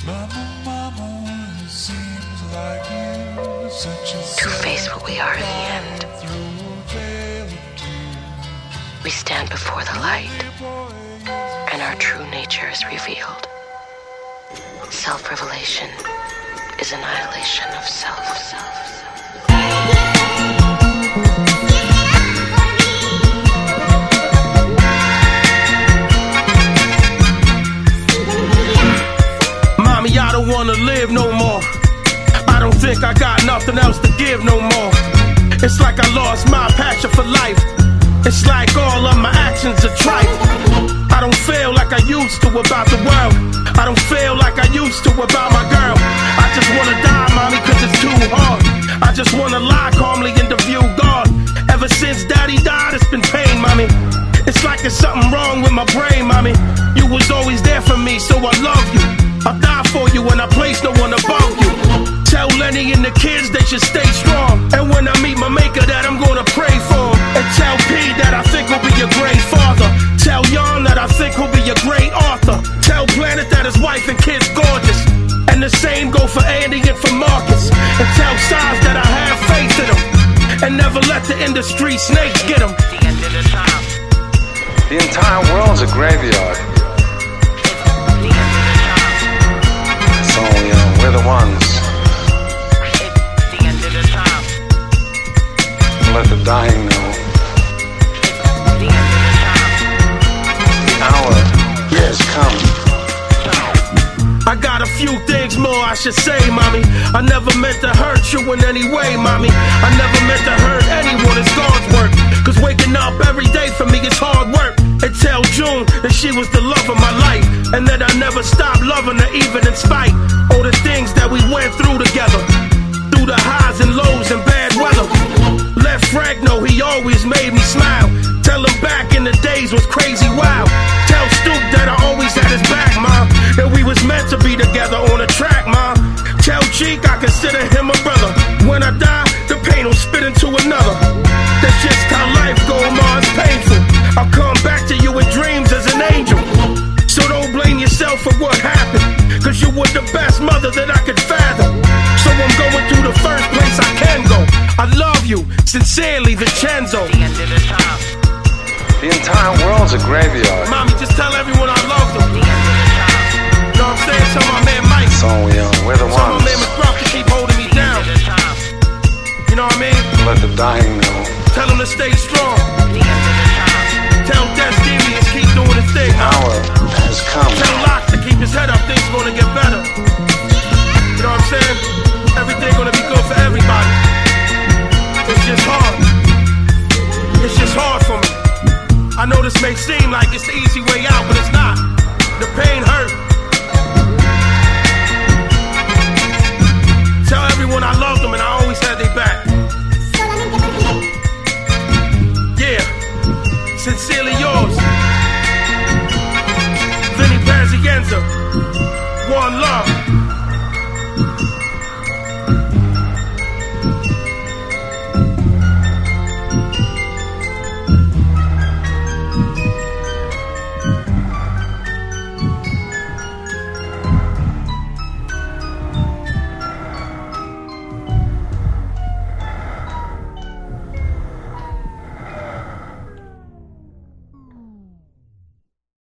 To face what we are in the end. We stand before the light, and our true nature is revealed. Self-revelation is annihilation of self. Mommy, I don't wanna live no more. I don't think I got nothing else to give no more. It's like I lost my passion for life. It's like all of my actions are trite. I don't feel like I used to about the world. I don't feel like I used to about my girl. I just wanna die, mommy, cause it's too hard. I just wanna lie calmly and to view God. Ever since daddy died, it's been pain, mommy. It's like there's something wrong with my brain, mommy. You was always there for me, so I love you. I'll die for you and I place no one above you. Tell Lenny and the kids they should stay strong. And when I meet my maker that I'm gonna pray for him. And tell P that I think will be a great father. Tell Yon that I think will be a great author. Tell Planet that his wife and kids gorgeous. And the same go for Andy and for Marcus. And tell Size that I have faith in him. And never let the industry snakes get him. The end of the time. The entire world's a graveyard. So we're the ones. The end of the time. Let the dying know. The end of the time. The hour has come. I got a few things more I should say, mommy. I never meant to hurt you in any way, mommy. I never meant to hurt anyone, it's God's work. Cause waking up every day for me is hard work. And tell June that she was the love of my life. And that I never stopped loving her even in spite all the things that we went through together. Through the highs and lows and bad weather. Let Frank know he always made me smile. Tell him back in the days was crazy wild. Tell Stoop that I always had his back, mom. That we was meant to be together on the track, mom. Tell Cheek I consider him a brother. When I die, the pain will spit into another. That's just how life goes, ma, it's painful. I'll come back to you in dreams as an angel. So don't blame yourself for what happened. Cause you were the best mother that I could fathom. So I'm going to the first place I can go. I love you, sincerely, Vincenzo. The end of the time. The entire world's a graveyard. Mommy, just tell everyone I love them. The end of the time. You know what I'm saying? Tell my man Mike. So we're the Tell my man ones. McGruff to keep holding me down. The time. You know what I mean? Let the dying know. Tell him to stay strong. The end of the time. Tell Destinius keep doing his thing. The hour has come. Tell Locke to keep his head up. Things gonna get better. You know what I'm saying? Everything gonna be good for everybody. It's just hard. It's just hard for me. I know this may seem like it's the easy way out, but it's not. The pain hurt. Tell everyone I loved them and I always had their back. Yeah, sincerely yours, Vinny Pazienza. One love.